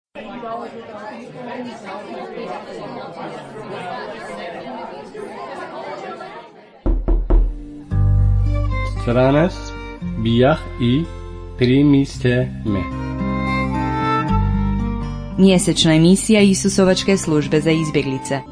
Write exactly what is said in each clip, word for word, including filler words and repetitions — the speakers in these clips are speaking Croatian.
Stranac bijah i primiste me. Mjesečna emisija Isusovačke službe za izbjeglice.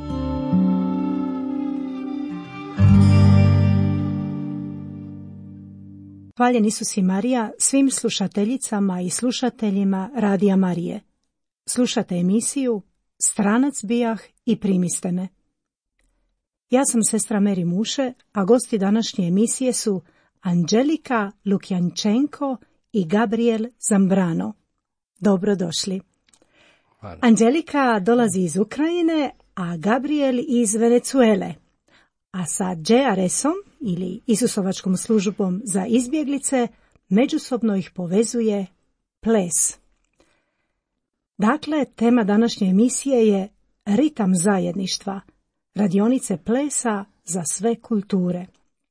Hvaljen Isus i Marija svim slušateljicama i slušateljima Radija Marije. Slušate emisiju Stranac bijah i primiste me. Ja sam sestra Meri Muše, a gosti današnje emisije su Anđelika Lukjančenko i Gabriel Zambrano. Dobrodošli. Hvala. Anđelika dolazi iz Ukrajine, a Gabriel iz Venezuele. A sa J R S-om ili Isusovačkom službom za izbjeglice međusobno ih povezuje ples. Dakle, tema današnje emisije je ritam zajedništva, radionice plesa za sve kulture.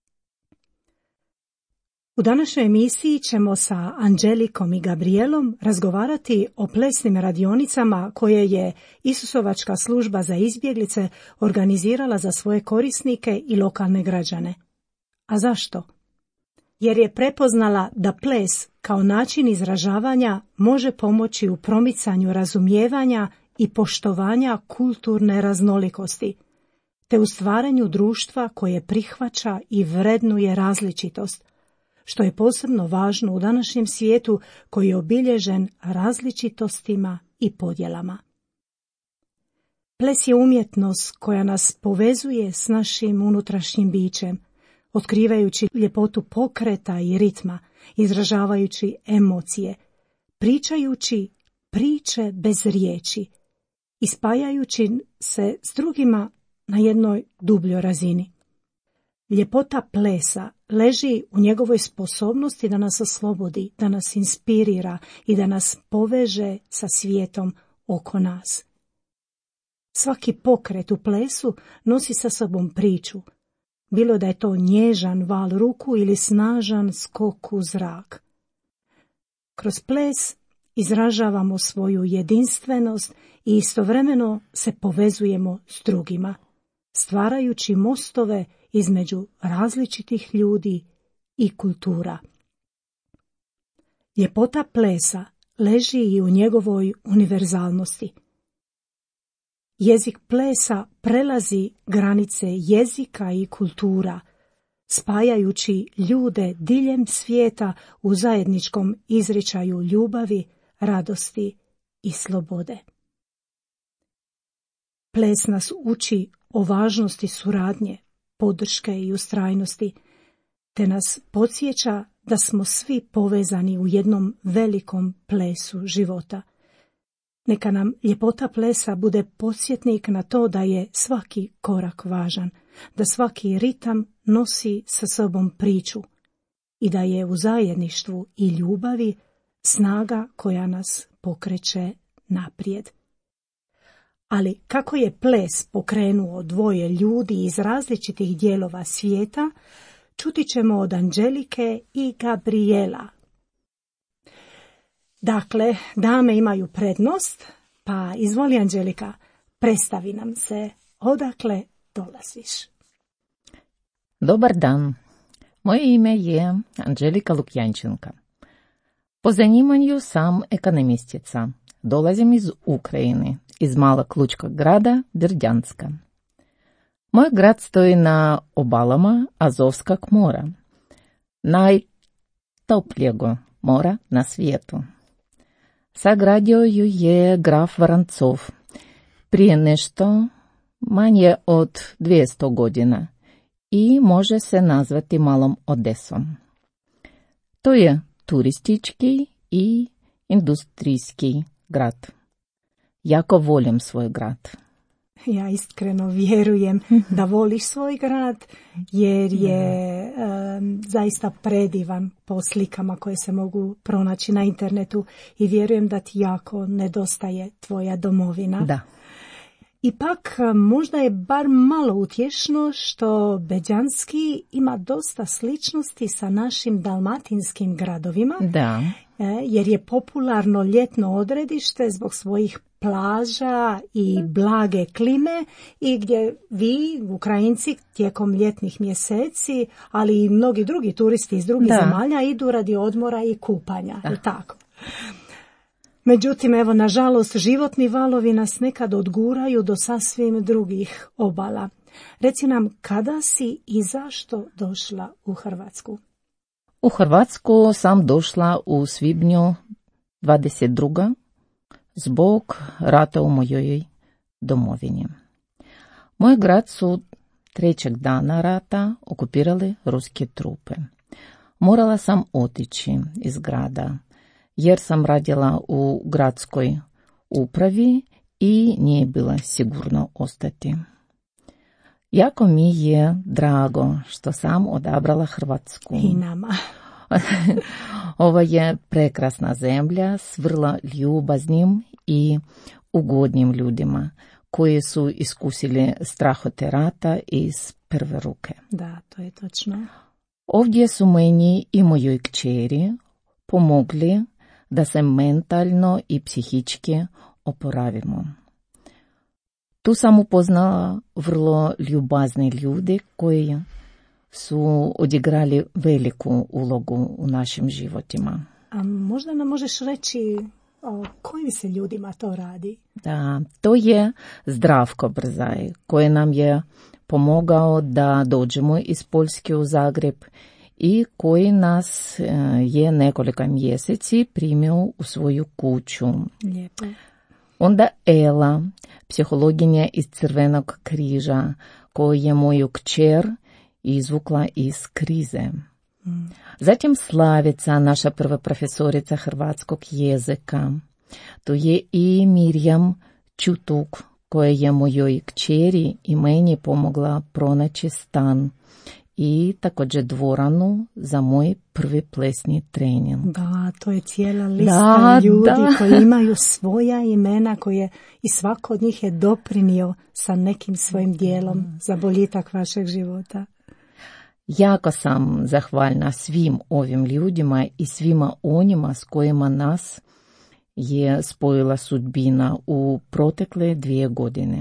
U današnjoj emisiji ćemo sa Anđelikom i Gabrielom razgovarati o plesnim radionicama koje je Isusovačka služba za izbjeglice organizirala za svoje korisnike i lokalne građane. A zašto? Jer je prepoznala da ples kao način izražavanja može pomoći u promicanju razumijevanja i poštovanja kulturne raznolikosti, te u stvaranju društva koje prihvaća i vrednuje različitost, što je posebno važno u današnjem svijetu koji je obilježen različitostima i podjelama. Ples je umjetnost koja nas povezuje s našim unutrašnjim bićem, otkrivajući ljepotu pokreta i ritma, izražavajući emocije, pričajući priče bez riječi i spajajući se s drugima na jednoj dubljoj razini. Ljepota plesa leži u njegovoj sposobnosti da nas oslobodi, da nas inspirira i da nas poveže sa svijetom oko nas. Svaki pokret u plesu nosi sa sobom priču, bilo da je to nježan val ruku ili snažan skok u zrak. Kroz ples izražavamo svoju jedinstvenost i istovremeno se povezujemo s drugima, stvarajući mostove između različitih ljudi i kultura. Ljepota plesa leži i u njegovoj univerzalnosti. Jezik plesa prelazi granice jezika i kultura, spajajući ljude diljem svijeta u zajedničkom izričaju ljubavi, radosti i slobode. Ples nas uči o važnosti suradnje, podrške i ustrajnosti, te nas podsjeća da smo svi povezani u jednom velikom plesu života. Neka nam ljepota plesa bude podsjetnik na to da je svaki korak važan, da svaki ritam nosi sa sobom priču i da je u zajedništvu i ljubavi snaga koja nas pokreće naprijed. Ali kako je ples pokrenuo dvoje ljudi iz različitih dijelova svijeta, čuti ćemo od Anđelike i Gabriela. Dakle, dame imaju prednost, pa izvoli Anđelika, predstavi nam se, odakle dolaziš. Dobar dan, moje ime je Anđelika Lukjančenka. Po zanimanju sam ekonomistica, dolazim iz Ukrajine, iz malog lučkog grada Berdjanska. Moj grad stoji na obalama Azovskog mora, najtoplijego mora na svijetu. Sagradio ju je graf Voronцов prije nešto manje od dvjesto godina i može se nazvati malom Odesom. To je turistički i industrijski grad. Jako volim svoj grad. Ja iskreno vjerujem da voliš svoj grad jer je um, zaista predivan po slikama koje se mogu pronaći na internetu i vjerujem da ti jako nedostaje tvoja domovina. Da. Ipak možda je bar malo utješno što Berdjanski ima dosta sličnosti sa našim dalmatinskim gradovima. Da. jer je popularno ljetno odredište zbog svojih plaža i blage klime i gdje vi, Ukrajinci, tijekom ljetnih mjeseci, ali i mnogi drugi turisti iz drugih da. zemalja idu radi odmora i kupanja. Je tako? Međutim, evo, nažalost, životni valovi nas nekad odguraju do sasvim drugih obala. Reci nam, kada si i zašto došla u Hrvatsku? U Hrvatsku sam došla u svibnju dvadeset druga zbog rata u mojoj domovini. Moj grad su trećeg dana rata okupirali ruske trupe. Morala sam otići iz grada jer sam radila u gradskoj upravi i nije bilo sigurno ostati. Jako mi je drago što sam odabrala Hrvatsku. I nama. Ovo je prekrasna zemlja s vrlo ljubaznim i ugodnim ljudima koji su iskusili strahote rata iz prve ruke. Da, to je točno. Ovdje su meni i mojoj kćeri pomogli da se mentalno i psihički oporavimo. Tu sam upoznala vrlo ljubazne ljude koji su odigrali veliku ulogu u našim životima. A možda nam možeš reći o kojim se ljudima to radi? Da, to je Zdravko Brzaj koji nam je pomogao da dođemo iz Poljske u Zagreb i koji nas je nekoliko mjeseci primio u svoju kuću. Lijepo. Onda Ela, psihologinja iz Crvenog križa, koja je moju kćer izvukla iz krize. Mm. Zatim Slavica, naša prva profesorica hrvatskog jezika. To je i Mirjam Čutuk, koja je mojoj kćeri i meni pomogla pronaći stan i također dvoranu za moj prvi plesni trening. Da, to je cijela lista da, ljudi da. koji imaju svoja imena koje i svako od njih je doprinio sa nekim svojim dijelom za boljitak vašeg života. Jako sam zahvalna svim ovim ljudima i svima onima s kojima nas je spojila sudbina u protekle dvije godine.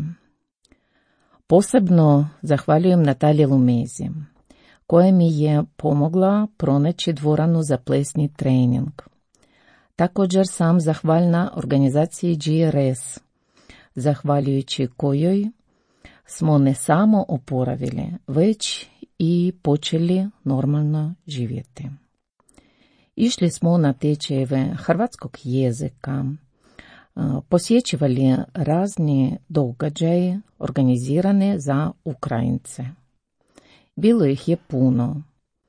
Posebno zahvaljujem Nataliji Lumezi, koja mi je pomogla pronaći dvoranu za plesni trening. Također sam zahvalna organizaciji G R S, zahvaljujući kojoj smo ne samo oporavili, već i počeli normalno živjeti. Išli smo na tečajeve hrvatskog jezika, posjećivali razni događaje organizirane za Ukrajince. Bilo ih je puno.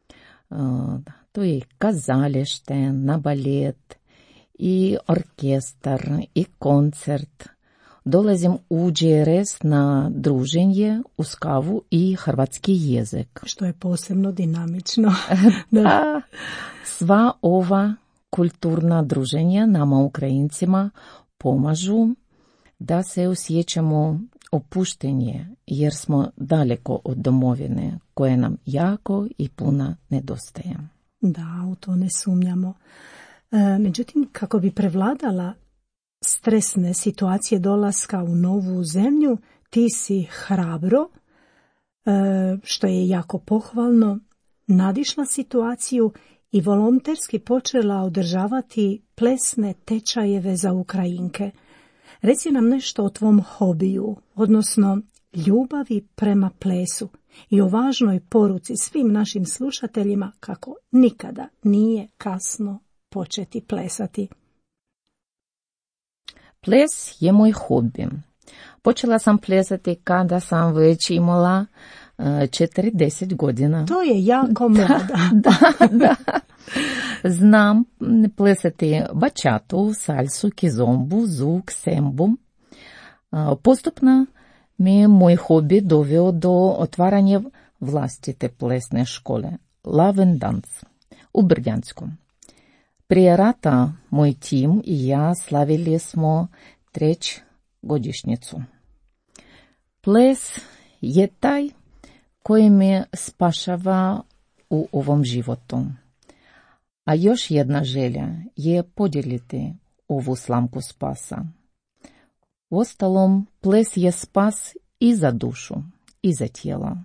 To je kazalište, na balet, i orkestar, i koncert. Dolazim u G R S na druženje uz kavu i hrvatski jezik. Što je posebno dinamično. Da. Sva ova kulturna druženja nama Ukrajincima pomažu da se osjećamo opuštenje, jer smo daleko od domovine koje nam jako i puno nedostaje. Da, u to ne sumnjamo. E, međutim, kako bi prevladala stresne situacije dolaska u novu zemlju, ti si hrabro, e, što je jako pohvalno, nadišla situaciju i volonterski počela održavati plesne tečajeve za Ukrajinke. Reci nam nešto o tvom hobiju, odnosno ljubavi prema plesu i o važnoj poruci svim našim slušateljima kako nikada nije kasno početi plesati. Ples je moj hobi. Počela sam plesati kada sam već imala uh, četrdeset godina. To je jako mlada. Da, da, da. Znam plesati bačatu, salsu, kizombu, zuk, sembu. Uh, postupno mi je moj hobi doveo do otvaranja vlastite plesne škole, Love and Dance, u Brljansku. Prije rata moj tim i ja slavili smo treću godišnjicu. Ples je taj koji me spašava u ovom životu. A još jedna želja je podijeliti ovu slamku spasa. Uostalom, ples je spas i za dušu, i za tijelo.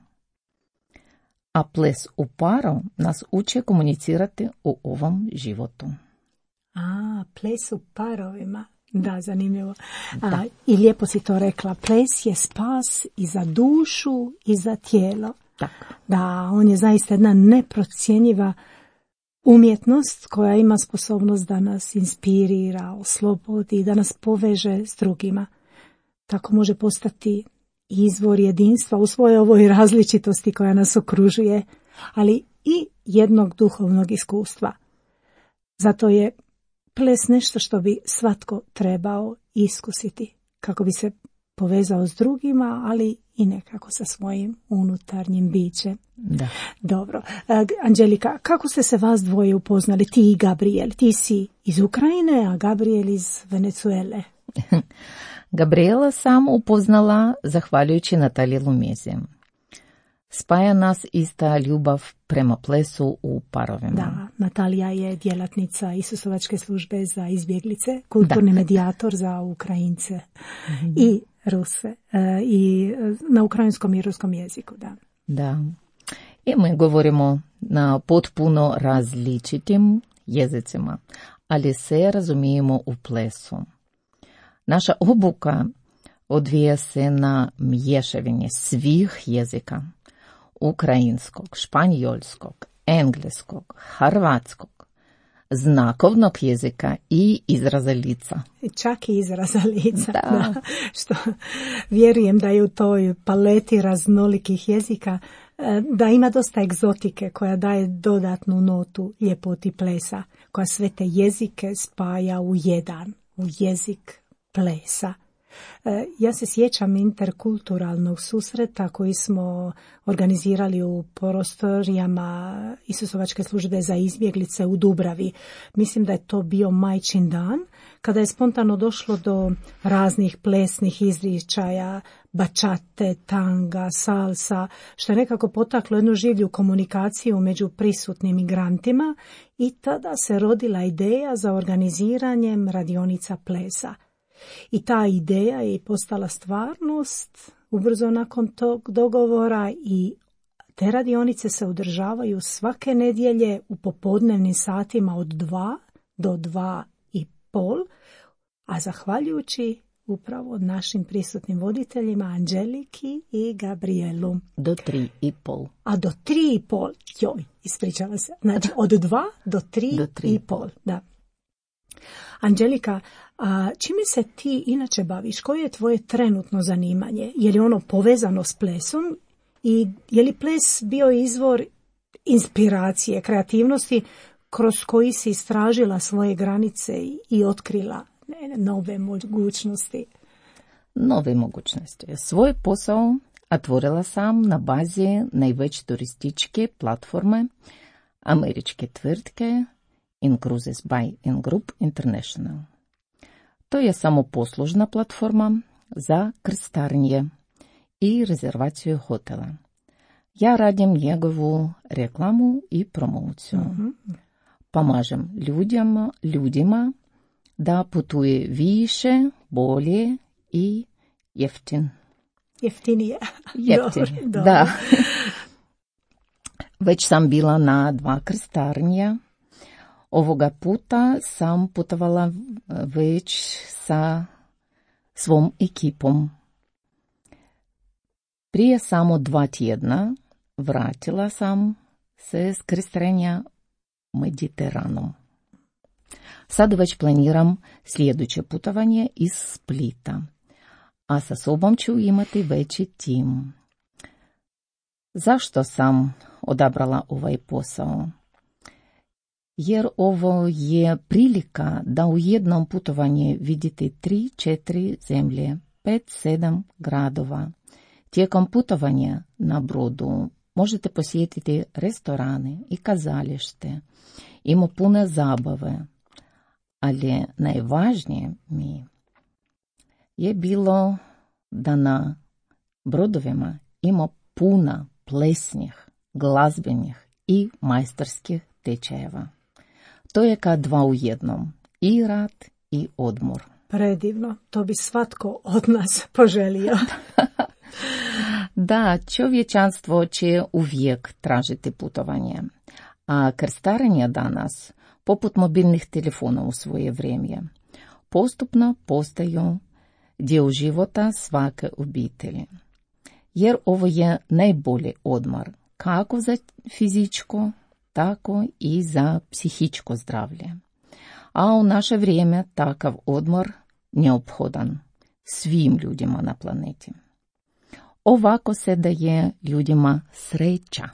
A ples u paru nas uče komunicirati u ovom životu. A, ples u parovima. Da, zanimljivo. Da. A, i lijepo si to rekla. Ples je spas i za dušu i za tijelo. Tako. Da, on je zaista jedna neprocjenjiva umjetnost koja ima sposobnost da nas inspirira, oslobodi, da nas poveže s drugima. Tako može postati izvor jedinstva u svojoj ovoj različitosti koja nas okružuje, ali i jednog duhovnog iskustva. Zato je ples nešto što bi svatko trebao iskusiti, kako bi se povezao s drugima, ali i nekako sa svojim unutarnjim bićem. Da. Dobro. Anđelika, kako ste se vas dvoje upoznali, ti i Gabriel? Ti si iz Ukrajine, a Gabriel iz Venezuele. Gabriela sam upoznala zahvaljujući Nataliji Lumezi. Spaja nas ista ljubav prema plesu u parovima. Da, Natalija je djelatnica Isusovačke službe za izbjeglice, kulturni da. medijator za Ukrajince mm-hmm. i Ruse, i na ukrajinskom i ruskom jeziku. Da. Da. I mi govorimo na potpuno različitim jezicima, ali se razumijemo u plesu. Naša obuka odvija se na mješavini svih jezika. Ukrajinskog, španjolskog, engleskog, hrvatskog, znakovnog jezika i izraza lica. Čak i izraza lica. Da. Da. Što vjerujem da je u toj paleti raznolikih jezika da ima dosta egzotike koja daje dodatnu notu ljepoti plesa, koja sve te jezike spaja u jedan, u jezik plesa. Ja se sjećam interkulturalnog susreta koji smo organizirali u prostorijama Isusovačke službe za izbjeglice u Dubravi. Mislim da je to bio Majčin dan, kada je spontano došlo do raznih plesnih izričaja, bačate, tanga, salsa, što je nekako potaklo jednu življu komunikaciju među prisutnim migrantima i tada se rodila ideja za organiziranjem radionica plesa. I ta ideja je postala stvarnost ubrzo nakon tog dogovora i te radionice se održavaju svake nedjelje u popodnevnim satima od dva do dva i pol, a zahvaljujući upravo našim prisutnim voditeljima Anđeliki i Gabrielu. Do tri i pol. A do tri i pol, joj, ispričavam se, znači od dva do tri, do tri. i pol, da. Anđelika, a čime se ti inače baviš? Koje je tvoje trenutno zanimanje? Je li ono povezano s plesom i je li ples bio izvor inspiracije, kreativnosti kroz koji si istražila svoje granice i otkrila nove mogućnosti? Nove mogućnosti. Svoj posao otvorila sam na bazi najveće turističke platforme američke tvrtke In Cruises by In Group International. To je samo poslužna platforma za krstarenje i rezervaciju hotela. Ja radim njegovu reklamu i promociju. Mm-hmm. Pomažem ljudima, ljudima da putuje više, bolje i jeftin. Jeftinije. Jeftinije, dobro, dobro. Da. Već sam bila na dva krstarenja. Ovoga puta sam putovala već sa svom ekipom. Prije samo dva tjedna vratila sam se s krstarenja Mediteranom. Sad već planiram sljedeće putovanje iz Splita, a sa sobom ću imati veći tim. Zašto sam odabrala ovaj posao? Jer ovo je prilika da u jednom putovanju vidite tri, četiri zemlje, pet, sedam gradova. Tijekom putovanja na brodu možete posjetiti restorane i kazalište. Ima puno zabave, ali najvažnije mi je bilo da na brodovima ima puno plesnih, glazbenih i majstorskih tečajeva. To je kao dva u jednom. I rad i odmor. Predivno, to bi svatko od nas poželio. Da, čovječanstvo će uvijek tražiti putovanje. A krstarenja danas, poput mobilnih telefona u svoje vrijeme, postupno postaju dio života svake obitelji. Jer ovo je najbolji odmor, kako za fizičko, tako i za psihičko zdravlje. A u naše vrijeme takav odmor neophodan svim ljudima na planeti. Ovako se daje ljudima sreća.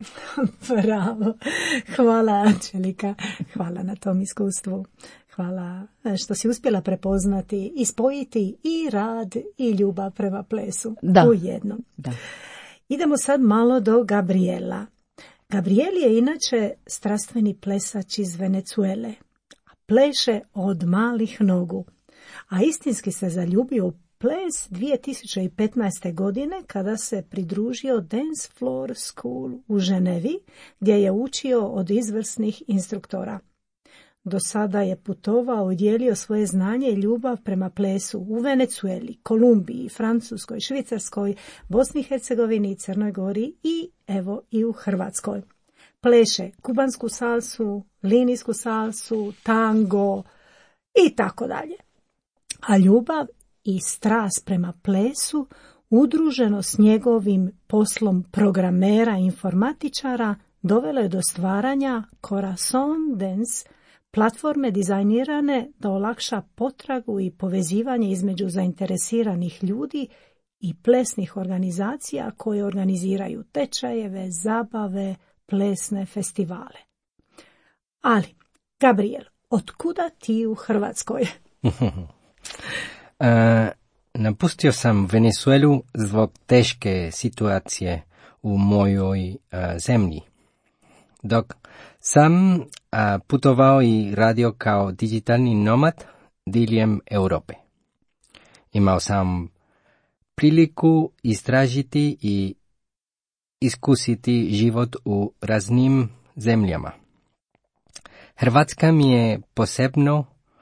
Bravo. Hvala, Anđelika. Hvala na tom iskustvu. Hvala što si uspjela prepoznati i spojiti i rad i ljubav prema plesu da. u jednom. Da. Idemo sad malo do Gabriela. Gabriel je inače strastveni plesač iz Venezuele. Pleše od malih nogu. A istinski se zaljubio u ples dvije tisuće petnaeste. godine kada se pridružio Dance Floor School u Ženevi, gdje je učio od izvrsnih instruktora. Do sada je putovao i dijelio svoje znanje i ljubav prema plesu u Venezueli, Kolumbiji, Francuskoj, Švicarskoj, Bosni i Hercegovini, Crnoj Gori i evo i u Hrvatskoj. Pleše kubansku salsu, linijsku salsu, tango i tako dalje. A ljubav i strast prema plesu, udruženo s njegovim poslom programera i informatičara, dovelo je do stvaranja Corazon Dance, platforme dizajnirane da olakša potragu i povezivanje između zainteresiranih ljudi i plesnih organizacija koje organiziraju tečajeve, zabave, plesne festivale. Ali, Gabriel, otkuda ti u Hrvatskoj? Uh, napustio sam Venezuelu zbog teške situacije u mojoj uh, zemlji. Dok sam uh, putovao i radio kao digitalni nomad diljem Europe. Imao sam priliku istražiti i iskusiti život u raznim zemljama. Hrvatska mi je posebno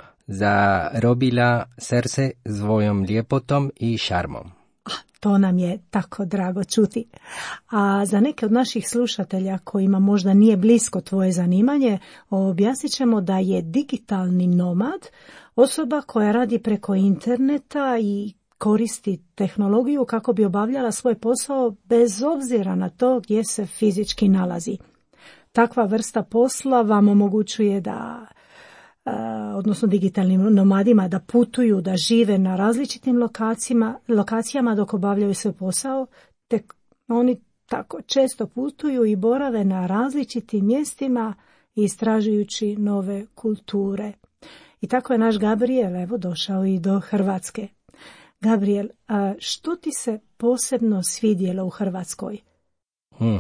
zarobila srce svojom ljepotom i šarmom. To nam je tako drago čuti. A za neke od naših slušatelja kojima možda nije blisko tvoje zanimanje, objasnit ćemo da je digitalni nomad osoba koja radi preko interneta i koristi tehnologiju kako bi obavljala svoj posao bez obzira na to gdje se fizički nalazi. Takva vrsta posla vam omogućuje da, odnosno digitalnim nomadima, da putuju, da žive na različitim lokacijama, lokacijama dok obavljaju svoj posao, te oni tako često putuju i borave na različitim mjestima istražujući nove kulture. I tako je naš Gabriel evo došao i do Hrvatske. Gabriel, a što ti se posebno svidjelo u Hrvatskoj? Hmm.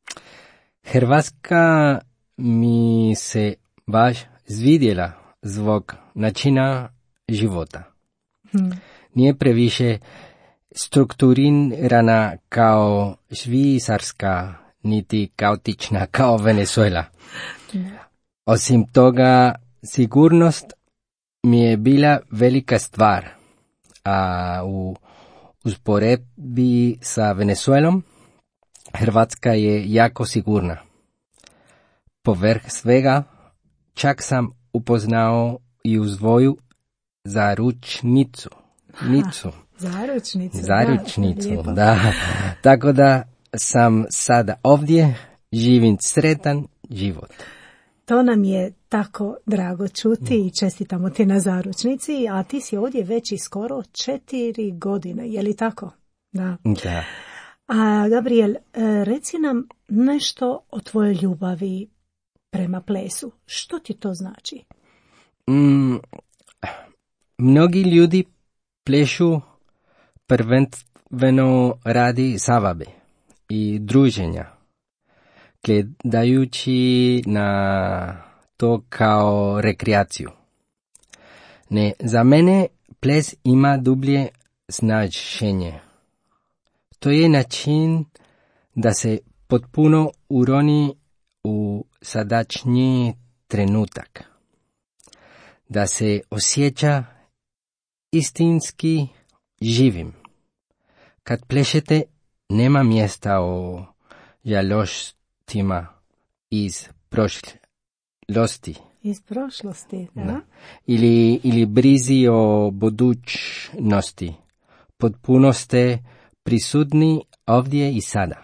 Hrvatska mi se baš svidjela zbog načina života. Hmm. Nije previše strukturirana kao Švicarska, niti kaotična kao Venezuela. Hmm. Osim toga, sigurnost mi je bila velika stvar. A u usporedbi sa Venezuelom, Hrvatska je jako sigurna. Povrh svega, čak sam upoznao i u svoju zaručnicu. Nicu. Zaručnicu. Zaručnicu, da. da. Tako da sam sada ovdje, živim sretan život. To nam je tako drago čuti i čestitamo ti na zaručnici, a ti si ovdje već i skoro četiri godine, je li tako? Da. Da. A Gabriel, reci nam nešto o tvojoj ljubavi prema plesu. Što ti to znači? Mm, mnogi ljudi plešu prvenstveno radi zabave i druženja, gledajući na to kao rekreaciju. Ne, za mene ples ima dublje značenje. To je način da se potpuno uroni u sadašnji trenutak. Da se osjeća istinski živim. Kad plešete, nema mjesta o žalostima iz prošlosti. Iz prošlosti, da? Da. Ili, ili brizi o budućnosti. Potpuno ste prisutni ovdje i sada.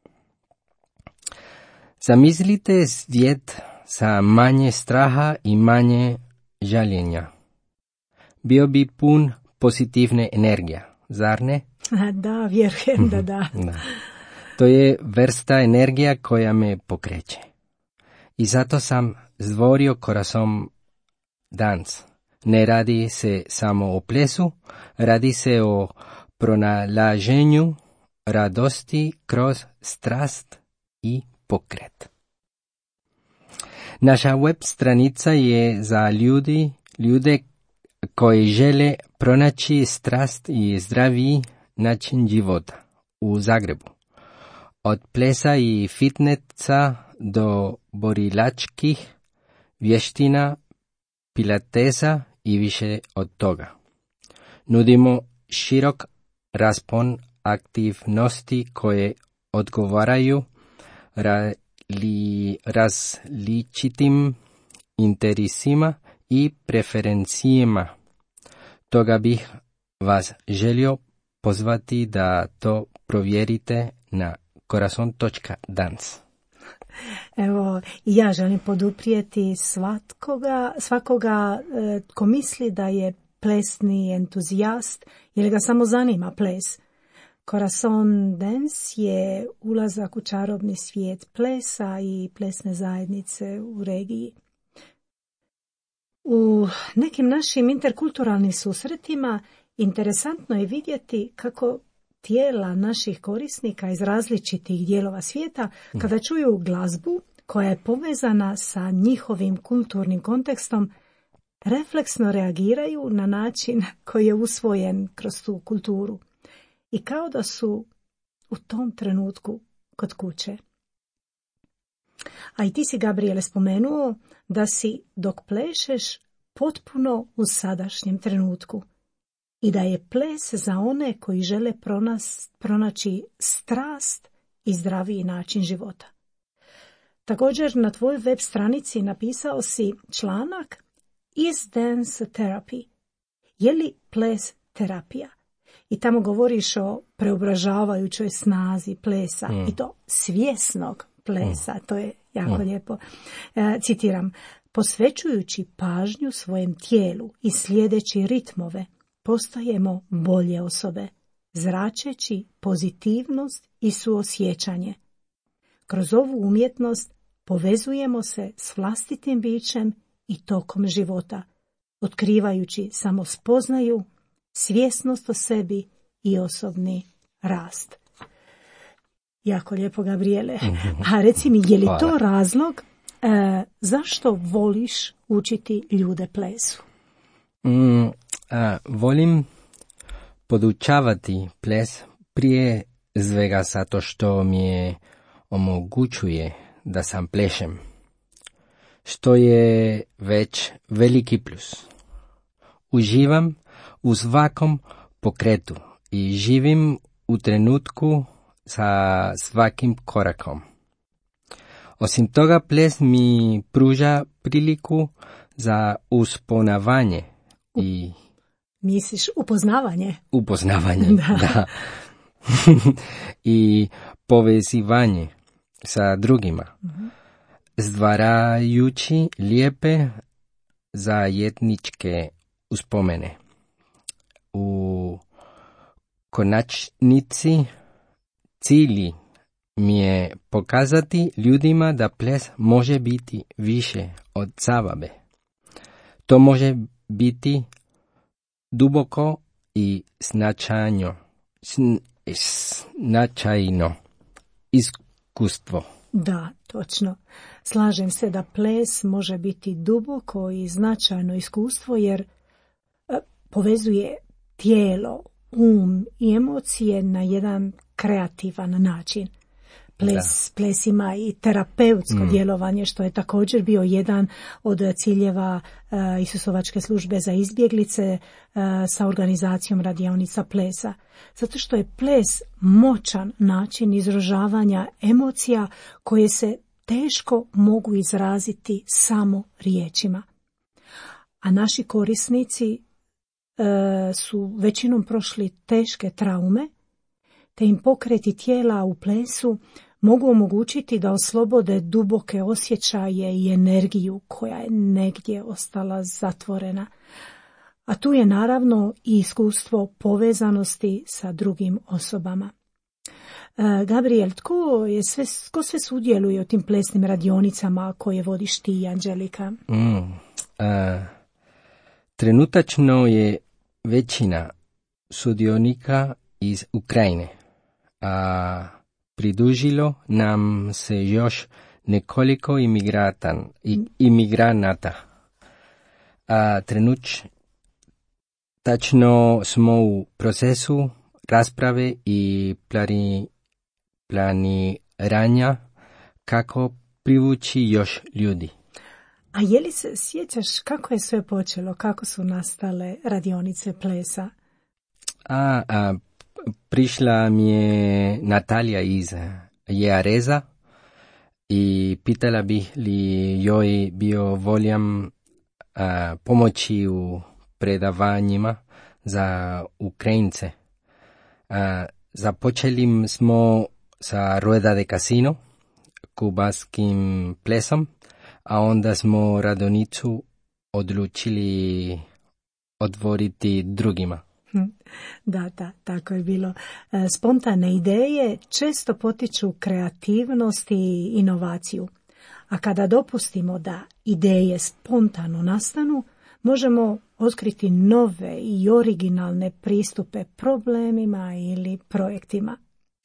Zamislite svijet sa manje straha i manje žaljenja. Bio bi pun pozitivne energije, zar ne? Da, vjerujem da da. Da. To je vrsta energija koja me pokreće. I zato sam stvorio Corazon Dance. Ne radi se samo o plesu, radi se o pronalaženju radosti kroz strast i pokret. Naša web stranica je za ljudi, ljude koji žele pronaći strast i zdravi način života u Zagrebu. Od plesa i fitnessa do borilačkih vještina, pilatesa i više od toga. Nudimo širok raspon aktivnosti koje odgovaraju rali, različitim interesima i preferencijama. Toga bih vas želio pozvati da to provjerite na corazon točka dance. Evo, ja želim poduprijeti svakoga, svakoga e, ko misli da je plesni entuzijast ili ga samo zanima ples. Corazon Dance je ulazak u čarobni svijet plesa i plesne zajednice u regiji. U nekim našim interkulturalnim susretima interesantno je vidjeti kako tijela naših korisnika iz različitih dijelova svijeta, kada čuju glazbu koja je povezana sa njihovim kulturnim kontekstom, refleksno reagiraju na način koji je usvojen kroz tu kulturu. I kao da su u tom trenutku kod kuće. A i ti si, Gabriele, spomenuo da si dok plešeš potpuno u sadašnjem trenutku. I da je ples za one koji žele pronas, pronaći strast i zdraviji način života. Također na tvojoj web stranici napisao si članak Is dance therapy? Je li ples terapija? I tamo govoriš o preobražavajućoj snazi plesa mm. i to svjesnog plesa. Mm. To je jako mm. lijepo. E, citiram, posvećujući pažnju svojem tijelu i slijedeći ritmove, postajemo bolje osobe, zračeći pozitivnost i suosjećanje. Kroz ovu umjetnost povezujemo se s vlastitim bićem i tokom života, otkrivajući samospoznaju, svjesnost o sebi i osobni rast. Jako lijepo, Gabriele. A reci mi, je li to razlog e, zašto voliš učiti ljude plesu? Mm, a, volim podučavati ples prije svega zato što mi je omogućuje da sam plešem, što je već veliki plus. Uživam u svakom pokretu i živim u trenutku sa svakim korakom. Osim toga, ples mi pruža priliku za uspoznavanje i misliš upoznavanje? Upoznavanje, da. da. I povezivanje sa drugima, uh-huh. stvarajući lijepe zajedničke uspomene. U konačnici cilj mi je pokazati ljudima da ples može biti više od zabave. To može biti duboko i značajno, značajno iskustvo. Da, točno. Slažem se da ples može biti duboko i značajno iskustvo jer povezuje tijelo, um i emocije na jedan kreativan način. ples, ples ima i terapeutsko mm. djelovanje, što je također bio jedan od ciljeva uh, Isusovačke službe za izbjeglice uh, sa organizacijom radionica plesa. Zato što je ples moćan način izražavanja emocija koje se teško mogu izraziti samo riječima. A naši korisnici uh, su većinom prošli teške traume, te im pokreti tijela u plesu mogu omogućiti da oslobode duboke osjećaje i energiju koja je negdje ostala zatvorena. A tu je naravno i iskustvo povezanosti sa drugim osobama. E, Gabriel, tko, je sve, tko sve sudjeluje u tim plesnim radionicama koje vodiš ti i Anđelika? Mm, a, trenutačno je većina sudionika iz Ukrajine, a pridružilo nam se još nekoliko imigratan, imigranata. A trenuć, tačno smo u procesu rasprave i plani, planiranja kako privući još ljudi. A je li se sjećaš kako je sve počelo, kako su nastale radionice plesa? A, a prišla mi je Natalija iz Jereza i pitala bih li joj bio voljam a, pomoći u predavanjima za Ukrajince. A, započeli smo sa Rueda de Casino, kubanskim plesom, a onda smo radionicu odlučili otvoriti drugima. Da, da, tako je bilo. Spontane ideje često potiču kreativnost i inovaciju. A kada dopustimo da ideje spontano nastanu, možemo otkriti nove i originalne pristupe problemima ili projektima.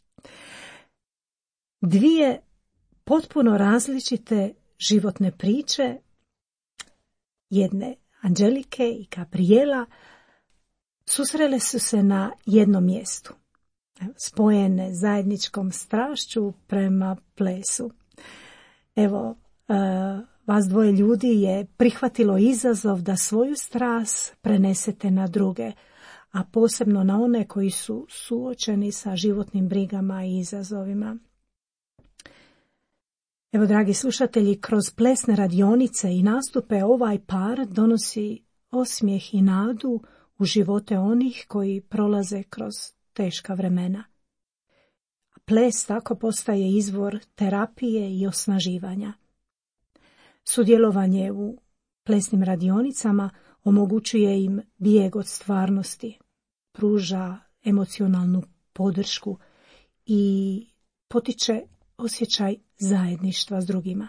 Dvije potpuno različite životne priče, jedne Anđelike i Gabriela, susrele su se na jednom mjestu, spojene zajedničkom strašću prema plesu. Evo, vas dvoje ljudi je prihvatilo izazov da svoju strast prenesete na druge, a posebno na one koji su suočeni sa životnim brigama i izazovima. Evo, dragi slušatelji, kroz plesne radionice i nastupe ovaj par donosi osmijeh i nadu u živote onih koji prolaze kroz teška vremena. Ples tako postaje izvor terapije i osnaživanja. Sudjelovanje u plesnim radionicama omogućuje im bijeg od stvarnosti, pruža emocionalnu podršku i potiče osjećaj zajedništva s drugima.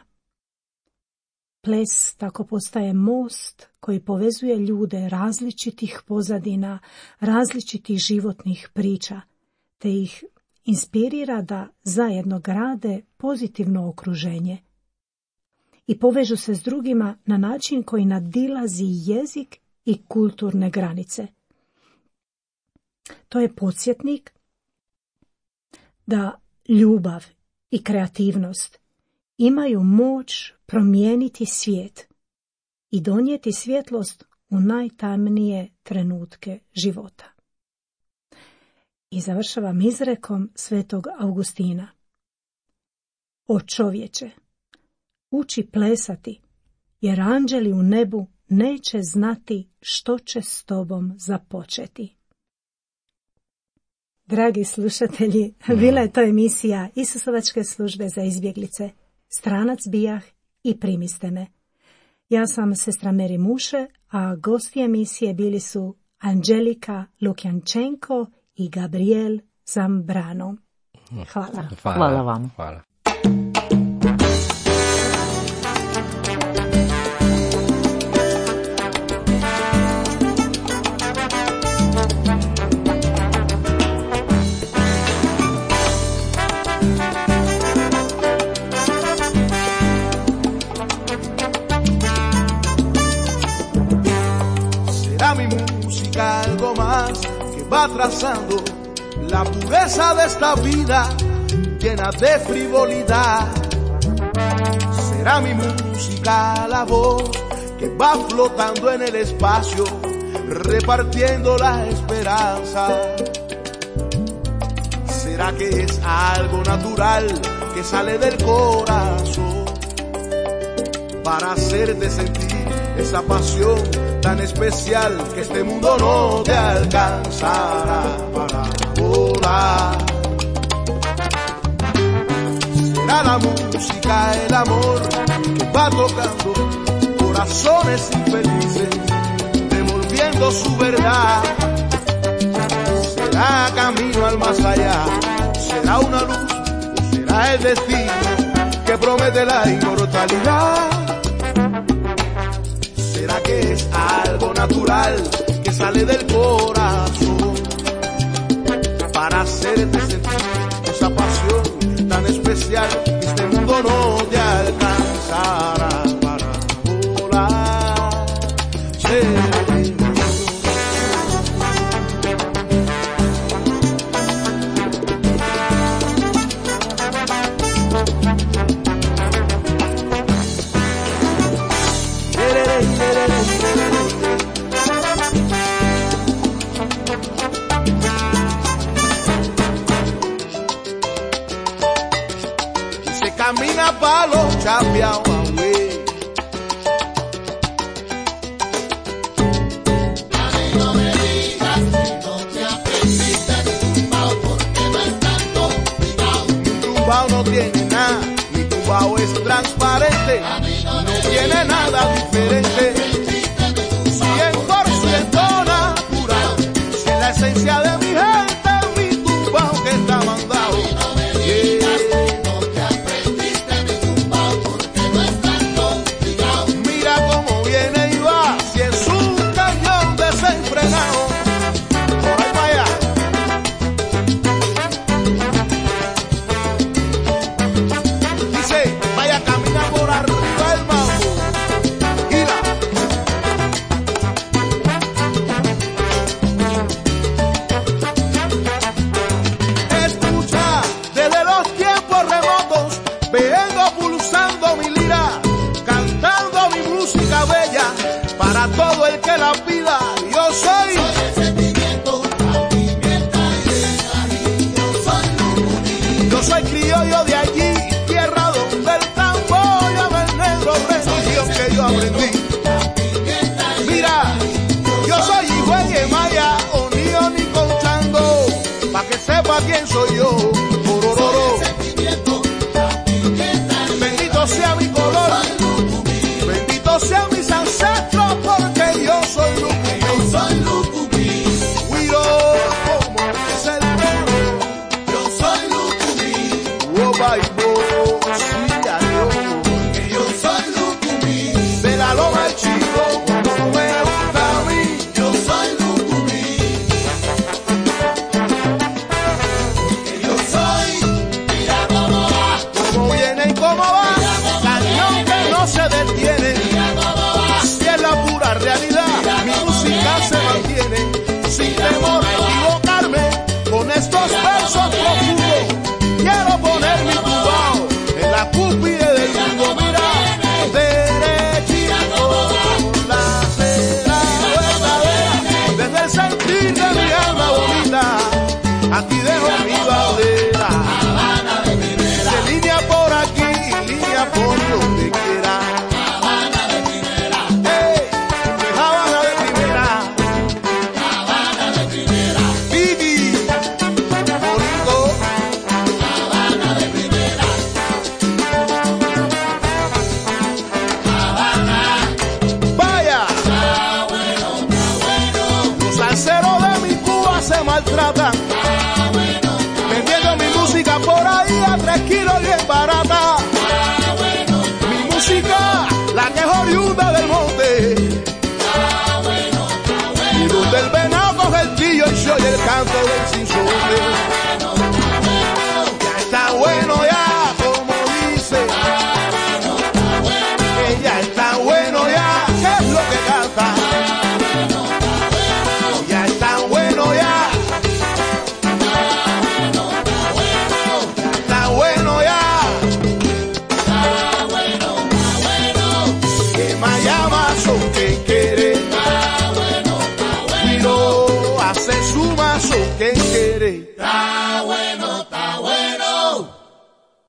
Ples tako postaje most koji povezuje ljude različitih pozadina, različitih životnih priča, te ih inspirira da zajedno grade pozitivno okruženje i povežu se s drugima na način koji nadilazi jezik i kulturne granice. To je podsjetnik da ljubav i kreativnost imaju moć promijeniti svijet i donijeti svjetlost u najtamnije trenutke života. I završavam izrekom svetog Augustina. O čovječe, uči plesati, jer anđeli u nebu neće znati što će s tobom započeti. Dragi slušatelji, bila je to emisija Isusovačke službe za izbjeglice. Stranac bijah i primiste me. Ja sam sestra Meri Muše, a gosti emisije bili su Anđelika Lukjančenko i Gabriel Zambrano. Hvala. Hvala, Hvala vam. Hvala. Algo más que va trazando la pureza de esta vida, llena de frivolidad. Será mi música la voz que va flotando en el espacio, repartiendo la esperanza. ¿Será que es algo natural que sale del corazón para hacerte sentir esa pasión tan especial que este mundo no te alcanzará para volar? Será la música, el amor que va tocando corazones infelices, devolviendo su verdad. Será camino al más allá, será una luz, o será el destino que promete la inmortalidad. ¿Será que es algo natural que sale del corazón para hacerte sentir esa pasión tan especial que este mundo no te alcanzará para volar? Será camina pa' los chapeados, güey. A mí no me digas que no te aprendiste mi tumbao, porque no es tanto tumbao. Mi tumbao no tiene nada, mi tumbao es transparente, A mí no, no me tiene nada diferente. cien por ciento natural, si la esencia de mi gente, mi tumbao que está mandado. Para todo el que la pida, yo soy, soy el sentimiento, la pimienta y el ají. Yo soy Lucumí. Yo soy criollo de allí, tierra donde el tambor llama el negro, religión que yo aprendí. Mira, yo soy hijo de Maya, Onío ni con Chango, pa' que sepa quién soy yo. Orororo. Bendito sea mi color, bendito sea mis ancestros, porque yo soy Lucumí. Yo soy Lucumí. Guiro, como es el toro. Yo soy Lucumí. Woba y bo, sí, adiós. Que yo soy Lucumí. De la loma al chico, como me gusta a mí. Yo soy Lucumí. Que yo soy, mira cómo va. Cómo viene y cómo va, cañón que no se detiene. Mira cómo va. Si es la pura realidad, mi música se mantiene. Sin temor a equivocarme, con estos versos profundos, quiero poner mi tumbao en la cúspide del mundo. Mira, derechito por la acera verdadera, desde el sentir de mi alma bonita, aquí dejo mi bandera. Habana de primera. De línea por aquí, línea por donde quiera. Habana de primera. Hey, de Habana de primera. Habana de primera. Vivi, bonito. Habana de primera. Habana. Vaya, Está bueno, está bueno. los salseros de mi Cuba se maltratan, Está bueno, vendiendo mi música por ahí a tres kilos bien barata. está bueno. Mi música, la que es oriunda del monte, Está bueno, está y bueno. donde el venado coge el trillo y se oye el canto del sinsonte. Ya está bueno ya, como dice, que ya está bueno ya, ¿qué es lo que canta? Ya está bueno ya, ya está bueno quiere.